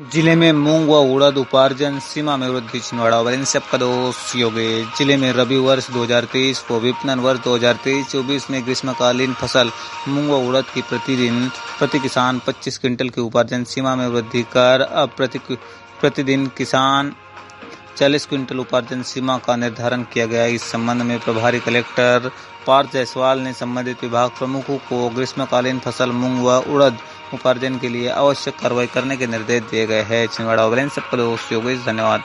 जिले में मूंग व उड़द उपार्जन सीमा में वृद्धि। छिंदवाड़ा वैलेंस से आपका दोस्त योगेश। जिले में रबी वर्ष 2023 को विपणन वर्ष 2023-24 में ग्रीष्मकालीन फसल मूंग व उड़द की प्रति किसान 25 क्विंटल की उपार्जन सीमा में वृद्धि कर अब प्रतिदिन किसान 40 क्विंटल उपार्जन सीमा का निर्धारण किया गया। इस संबंध में प्रभारी कलेक्टर पार्थ जायसवाल ने संबंधित विभाग प्रमुखों को ग्रीष्मकालीन फसल मूंग व उड़द उपार्जन के लिए आवश्यक कार्रवाई करने के निर्देश दिए गए हैं। छिंदवाड़ा वैलेंस से आपका दोस्त योगेश। धन्यवाद।